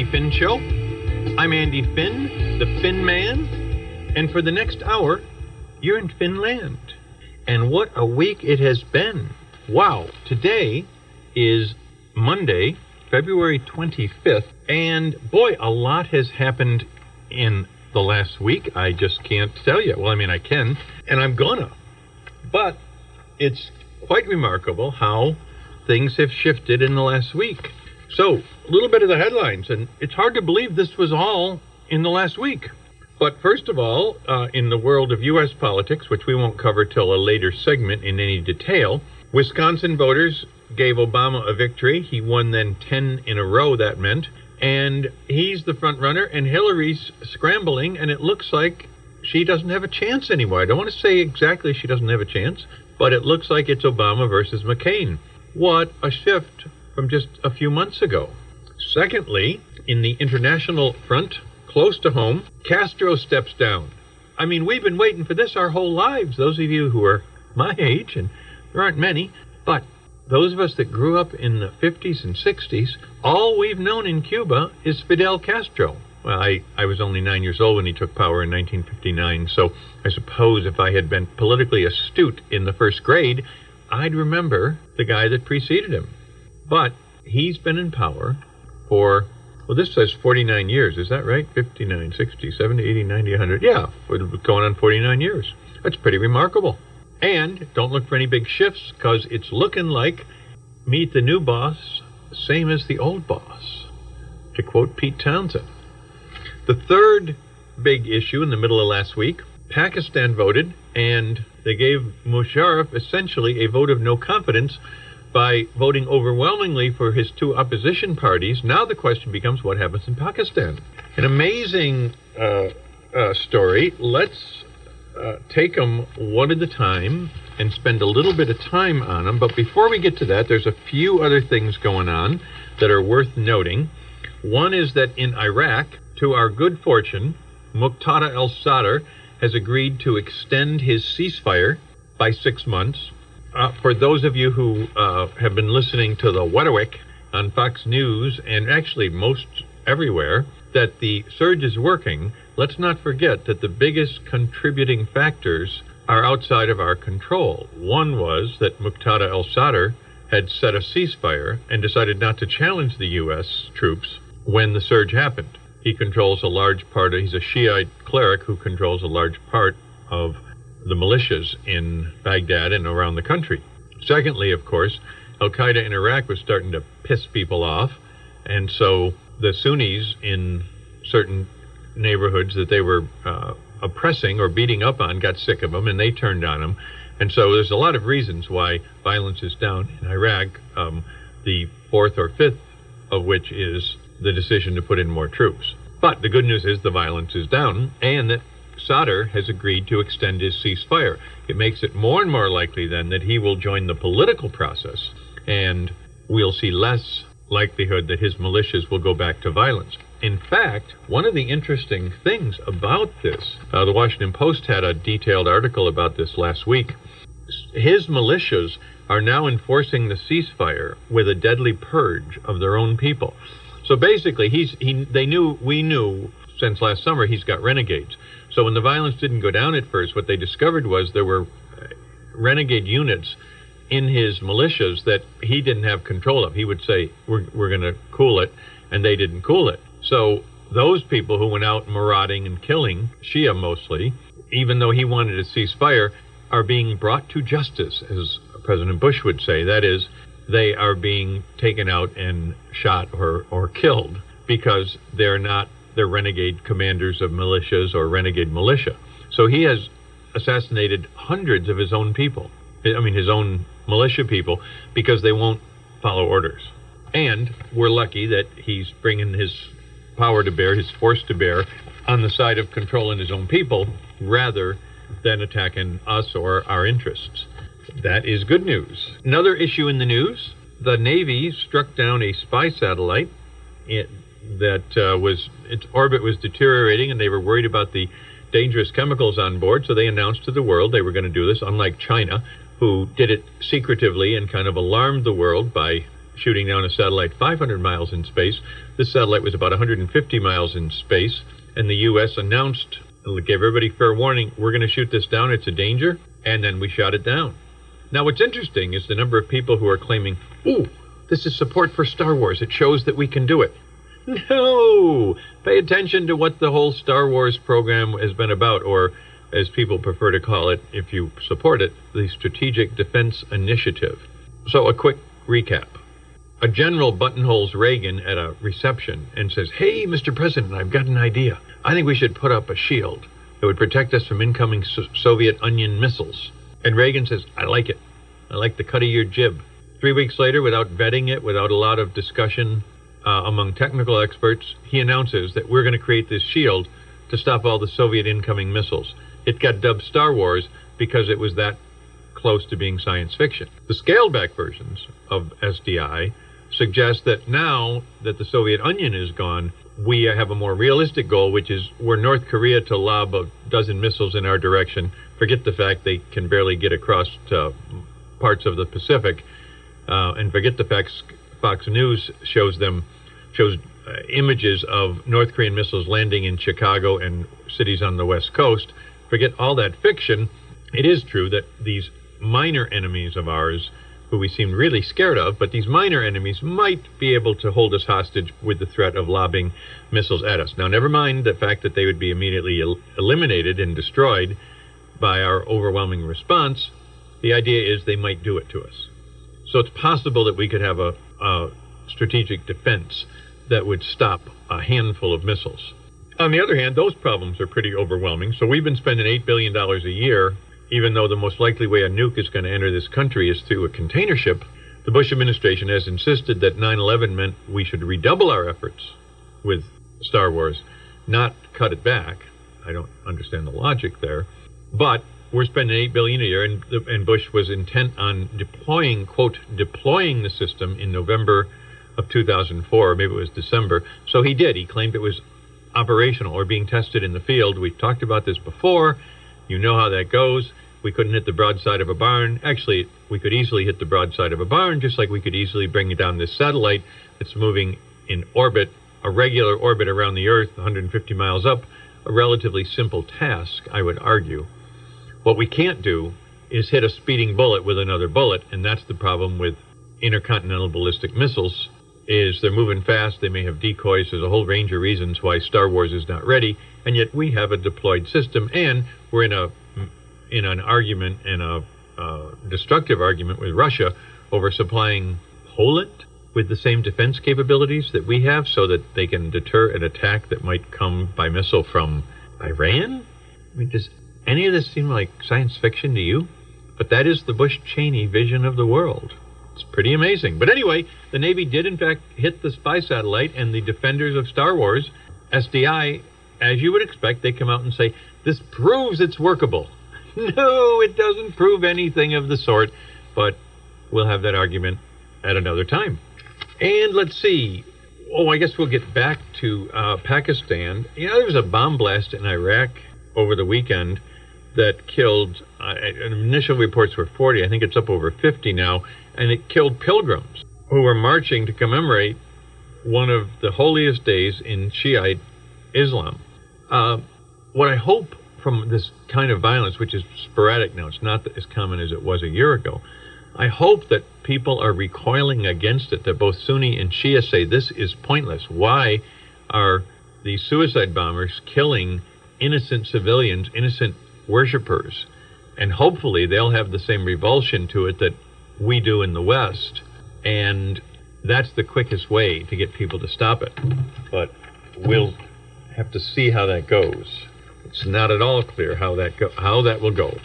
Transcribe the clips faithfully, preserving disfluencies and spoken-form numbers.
Andy Finn Show. I'm Andy Finn, the Finn Man, and for the next hour, you're in Finland. And what a week it has been. Wow, today is Monday, February twenty-fifth, and boy, a lot has happened in the last week. I just can't tell you. Well, I mean, I can, and I'm gonna. But it's quite remarkable how things have shifted in the last week. So, a little bit of the headlines, and it's hard to believe this was all in the last week. But first of all, uh, in the world of U S politics, which we won't cover till a later segment in any detail, Wisconsin voters gave Obama a victory. He won then ten in a row, that meant. And he's the front runner, and Hillary's scrambling, and it looks like she doesn't have a chance anymore. I don't want to say exactly she doesn't have a chance, but it looks like it's Obama versus McCain. What a shift from just a few months ago. Secondly, in the international front, close to home, Castro steps down. I mean, we've been waiting for this our whole lives, those of you who are my age, and there aren't many, but those of us that grew up in the fifties and sixties, all we've known in Cuba is Fidel Castro. Well, I, I was only nine years old when he took power in nineteen fifty-nine, so I suppose if I had been politically astute in the first grade, I'd remember the guy that preceded him. But he's been in power for, well, this says forty-nine years. Is that right? fifty-nine, sixty, seventy, eighty, ninety, one hundred. Yeah, we're going on forty-nine years. That's pretty remarkable. And don't look for any big shifts, because it's looking like meet the new boss, same as the old boss, to quote Pete Townsend. The third big issue in the middle of last week, Pakistan voted, and they gave Musharraf essentially a vote of no confidence by voting overwhelmingly for his two opposition parties. Now the question becomes, what happens in Pakistan? An amazing uh, uh, story. Let's uh, take them one at a time and spend a little bit of time on them. But before we get to that, there's a few other things going on that are worth noting. One is that in Iraq, to our good fortune, Muqtada al-Sadr has agreed to extend his ceasefire by six months. Uh, for those of you who uh, have been listening to the Wedderwick on Fox News, and actually most everywhere, that the surge is working, let's not forget that the biggest contributing factors are outside of our control. One was that Muqtada al-Sadr had set a ceasefire and decided not to challenge the U S troops when the surge happened. He controls a large part of, he's a Shiite cleric who controls a large part of the militias in Baghdad and around the country. Secondly, of course, Al-Qaeda in Iraq was starting to piss people off, and so the Sunnis in certain neighborhoods that they were uh, oppressing or beating up on got sick of them, and they turned on them. And so there's a lot of reasons why violence is down in Iraq, um, the fourth or fifth of which is the decision to put in more troops. But the good news is the violence is down, and that Sadr has agreed to extend his ceasefire. It makes it more and more likely then that he will join the political process, and we'll see less likelihood that his militias will go back to violence. In fact, one of the interesting things about this, uh, the Washington Post had a detailed article about this last week. His militias are now enforcing the ceasefire with a deadly purge of their own people. So basically, he's he they knew we knew since last summer he's got renegades. So when the violence didn't go down at first, what they discovered was there were renegade units in his militias that he didn't have control of. He would say, we're, we're going to cool it, and they didn't cool it. So those people who went out marauding and killing, Shia mostly, even though he wanted a ceasefire, are being brought to justice, as President Bush would say. That is, they are being taken out and shot or, or killed because they're not they're renegade commanders of militias or renegade militia. So he has assassinated hundreds of his own people, I mean his own militia people, because they won't follow orders. And we're lucky that he's bringing his power to bear, his force to bear, on the side of controlling his own people rather than attacking us or our interests. That is good news. Another issue in the news, the Navy struck down a spy satellite it, that uh, was, its orbit was deteriorating, and they were worried about the dangerous chemicals on board, so they announced to the world they were going to do this, unlike China, who did it secretively and kind of alarmed the world by shooting down a satellite five hundred miles in space. This satellite was about one hundred fifty miles in space, and the U S announced, gave everybody fair warning, we're going to shoot this down, it's a danger, and then we shot it down. Now, what's interesting is the number of people who are claiming, ooh, this is support for Star Wars, it shows that we can do it. No! Pay attention to what the whole Star Wars program has been about, or as people prefer to call it, if you support it, the Strategic Defense Initiative. So a quick recap. A general buttonholes Reagan at a reception and says, hey, Mister President, I've got an idea. I think we should put up a shield that would protect us from incoming so- Soviet Onion missiles. And Reagan says, I like it. I like the cut of your jib. Three weeks later, without vetting it, without a lot of discussion uh, among technical experts, he announces that we're going to create this shield to stop all the Soviet incoming missiles. It got dubbed Star Wars because it was that close to being science fiction. The scaled-back versions of S D I suggest that now that the Soviet Onion is gone, we have a more realistic goal, which is were North Korea to lob a dozen missiles in our direction, forget the fact they can barely get across to parts of the Pacific, uh, and forget the fact Fox News shows them shows uh, images of North Korean missiles landing in Chicago and cities on the West Coast. Forget all that fiction. It is true that these minor enemies of ours, who we seem really scared of, but these minor enemies might be able to hold us hostage with the threat of lobbing missiles at us. Now, never mind the fact that they would be immediately el- eliminated and destroyed by our overwhelming response. The idea is they might do it to us. So it's possible that we could have a, a strategic defense that would stop a handful of missiles. On the other hand, those problems are pretty overwhelming. So we've been spending eight billion dollars a year, even though the most likely way a nuke is going to enter this country is through a container ship. The Bush administration has insisted that nine eleven meant we should redouble our efforts with Star Wars, not cut it back. I don't understand the logic there. But we're spending eight billion dollars a year, and, and Bush was intent on deploying, quote, deploying the system in November of two thousand four, or maybe it was December. So he did. He claimed it was operational or being tested in the field. We've talked about this before. You know how that goes. We couldn't hit the broadside of a barn. Actually, we could easily hit the broadside of a barn, just like we could easily bring down this satellite that's moving in orbit, a regular orbit around the Earth, one hundred fifty miles up, a relatively simple task, I would argue. What we can't do is hit a speeding bullet with another bullet, and that's the problem with intercontinental ballistic missiles, is they're moving fast, they may have decoys, there's a whole range of reasons why Star Wars is not ready, and yet we have a deployed system, and we're in a in an argument, in a uh, destructive argument with Russia over supplying Poland with the same defense capabilities that we have so that they can deter an attack that might come by missile from Iran? I mean, does any of this seem like science fiction to you? But that is the Bush-Cheney vision of the world. It's pretty amazing. But anyway, the Navy did in fact hit the spy satellite, and the defenders of Star Wars, S D I, as you would expect, they come out and say, this proves it's workable. No, it doesn't prove anything of the sort, but we'll have that argument at another time. And let's see. Oh, I guess we'll get back to uh, Pakistan. You know, there was a bomb blast in Iraq over the weekend that killed, uh, initial reports were forty, I think it's up over fifty now, and it killed pilgrims who were marching to commemorate one of the holiest days in Shiite Islam. Uh, what I hope from this kind of violence, which is sporadic now, it's not as common as it was a year ago, I hope that people are recoiling against it, that both Sunni and Shia say this is pointless. Why are these suicide bombers killing innocent civilians, innocent worshippers? And hopefully they'll have the same revulsion to it that we do in the West, and that's the quickest way to get people to stop it. But we'll have to see how that goes. It's not at all clear how that go- how that will go.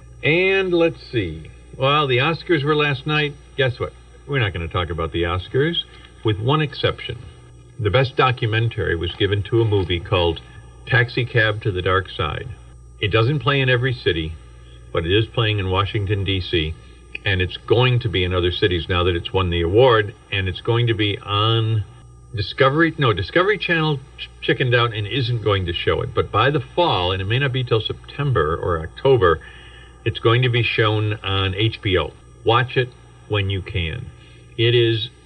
And let's see. Well, the Oscars were last night. Guess what? We're not going to talk about the Oscars, with one exception. The best documentary was given to a movie called Taxi Cab to the Dark Side. It doesn't play in every city, but it is playing in Washington, D C, and it's going to be in other cities now that it's won the award, and it's going to be on Discovery. No, Discovery Channel ch- chickened out and isn't going to show it, but by the fall, and it may not be till September or October, it's going to be shown on H B O. Watch it when you can. It is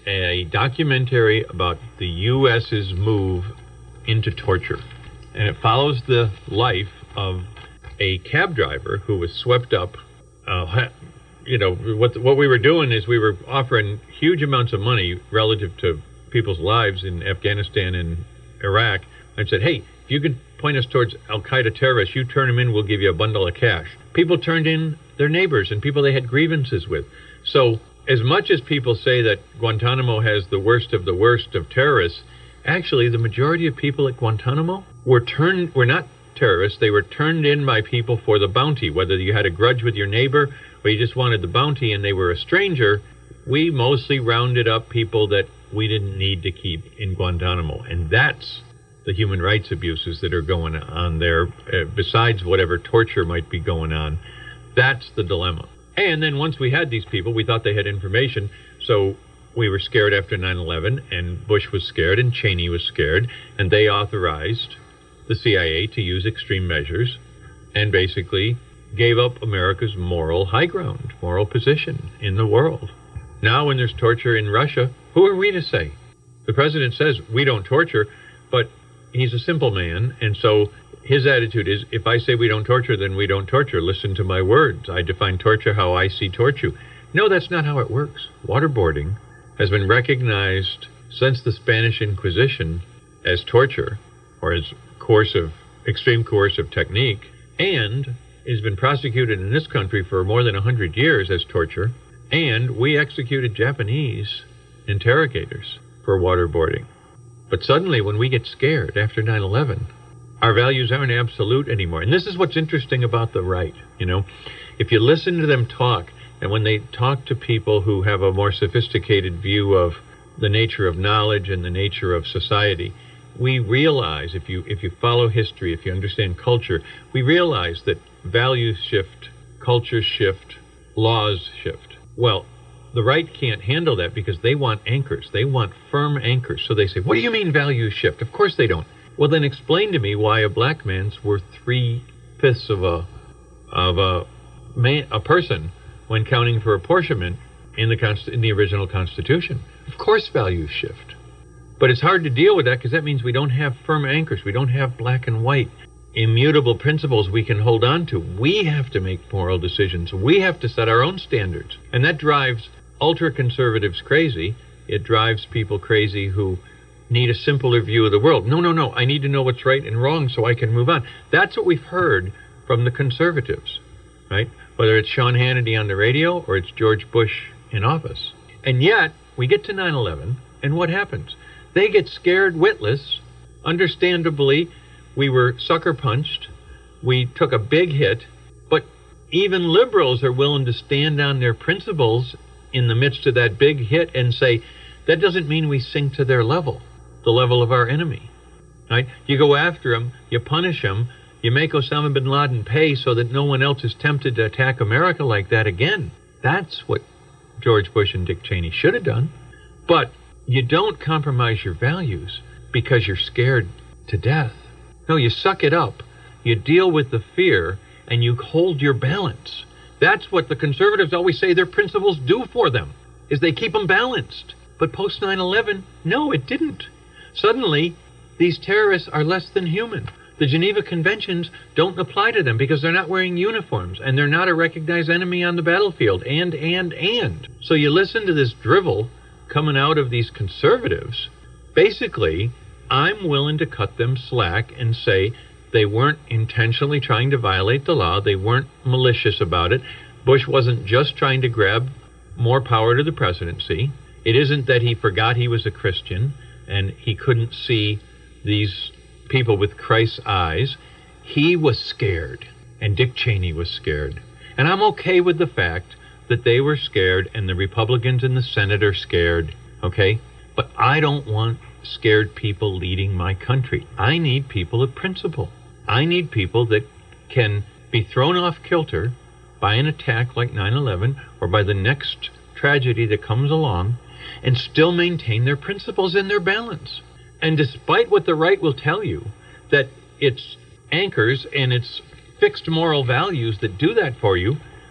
a documentary about the U S's move into torture. And it follows the life of a cab driver who was swept up. Uh, you know, what what we were doing is we were offering huge amounts of money relative to people's lives in Afghanistan and Iraq. And said, hey, if you could point us towards al-Qaeda terrorists, you turn them in, we'll give you a bundle of cash. People turned in their neighbors and people they had grievances with. So as much as people say that Guantanamo has the worst of the worst of terrorists, actually the majority of people at Guantanamo were turned were not terrorists. They were turned in by people for the bounty. Whether you had a grudge with your neighbor or you just wanted the bounty and they were a stranger, we mostly rounded up people that we didn't need to keep in Guantanamo. And that's the human rights abuses that are going on there, uh, besides whatever torture might be going on. That's the dilemma. And then once we had these people, we thought they had information, so we were scared after nine eleven, and Bush was scared, and Cheney was scared, and they authorized the C I A to use extreme measures and basically gave up America's moral high ground, moral position in the world. Now when there's torture in Russia, who are we to say? The president says we don't torture, but he's a simple man, and so his attitude is, if I say we don't torture, then we don't torture. Listen to my words. I define torture how I see torture. No, that's not how it works. Waterboarding has been recognized since the Spanish Inquisition as torture, or as coercive, extreme coercive technique, and has been prosecuted in this country for more than one hundred years as torture, and we executed Japanese interrogators for waterboarding. But suddenly, when we get scared after nine eleven, our values aren't absolute anymore. And this is what's interesting about the right. You know, if you listen to them talk, and when they talk to people who have a more sophisticated view of the nature of knowledge and the nature of society, we realize, if you if you follow history, if you understand culture, we realize that values shift, cultures shift, laws shift. Well, the right can't handle that because they want anchors. They want firm anchors. So they say, what do you mean values shift? Of course they don't. Well, then explain to me why a black man's worth three-fifths of a of a man, a person when counting for apportionment in the const- in the original Constitution. Of course values shift. But it's hard to deal with that because that means we don't have firm anchors. We don't have black and white, immutable principles we can hold on to. We have to make moral decisions. We have to set our own standards. And that drives ultra-conservatives crazy. It drives people crazy who need a simpler view of the world. No, no, no. I need to know what's right and wrong so I can move on. That's what we've heard from the conservatives, right? Whether it's Sean Hannity on the radio or it's George Bush in office. And yet, we get to nine eleven, and what happens? They get scared witless. Understandably, we were sucker punched. We took a big hit. But even liberals are willing to stand on their principles in the midst of that big hit and say, that doesn't mean we sink to their level, the level of our enemy. Right? You go after them, you punish them, you make Osama bin Laden pay so that no one else is tempted to attack America like that again. That's what George Bush and Dick Cheney should have done. But you don't compromise your values because you're scared to death. No, you suck it up. You deal with the fear and you hold your balance. That's what the conservatives always say their principles do for them, is they keep them balanced. But post nine eleven, no, it didn't. Suddenly, these terrorists are less than human. The Geneva Conventions don't apply to them because they're not wearing uniforms and they're not a recognized enemy on the battlefield. And, and, and. So you listen to this drivel coming out of these conservatives. Basically, I'm willing to cut them slack and say they weren't intentionally trying to violate the law. They weren't malicious about it. Bush wasn't just trying to grab more power to the presidency. It isn't that he forgot he was a Christian and he couldn't see these people with Christ's eyes. He was scared, and Dick Cheney was scared. And I'm okay with the fact that they were scared and the Republicans in the Senate are scared, okay? But I don't want scared people leading my country. I need people of principle. I need people that can be thrown off kilter by an attack like nine eleven or by the next tragedy that comes along and still maintain their principles and their balance. And despite what the right will tell you, that it's anchors and it's fixed moral values that do that for you,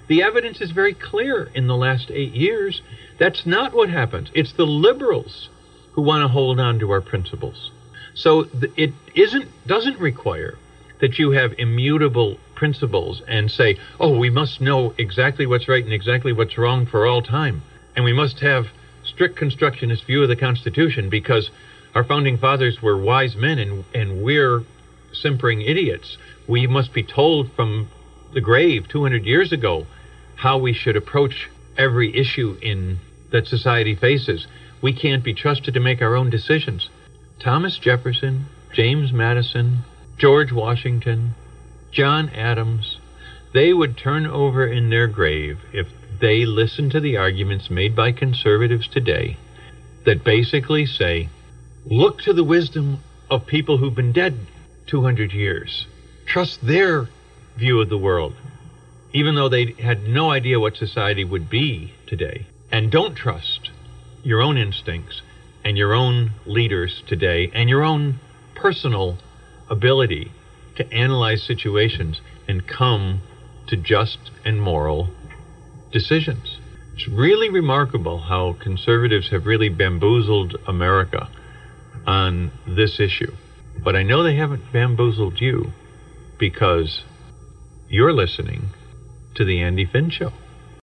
The evidence is very clear in the last eight years. That's not what happens. It's the liberals who want to hold on to our principles. So th- it isn't doesn't require that you have immutable principles and say, oh, we must know exactly what's right and exactly what's wrong for all time. And we must have strict constructionist view of the Constitution because our founding fathers were wise men and, and we're simpering idiots. We must be told from the grave two hundred years ago how we should approach every issue in that society faces. We can't be trusted to make our own decisions. Thomas Jefferson, James Madison, George Washington, John Adams, they would turn over in their grave if they listened to the arguments made by conservatives today that basically say, look to the wisdom of people who've been dead two hundred years. Trust their view of the world, even though they had no idea what society would be today. And don't trust your own instincts and your own leaders today and your own personal ability to analyze situations and come to just and moral decisions. It's really remarkable how conservatives have really bamboozled America on this issue. But I know they haven't bamboozled you because you're listening to The Andy Finn Show.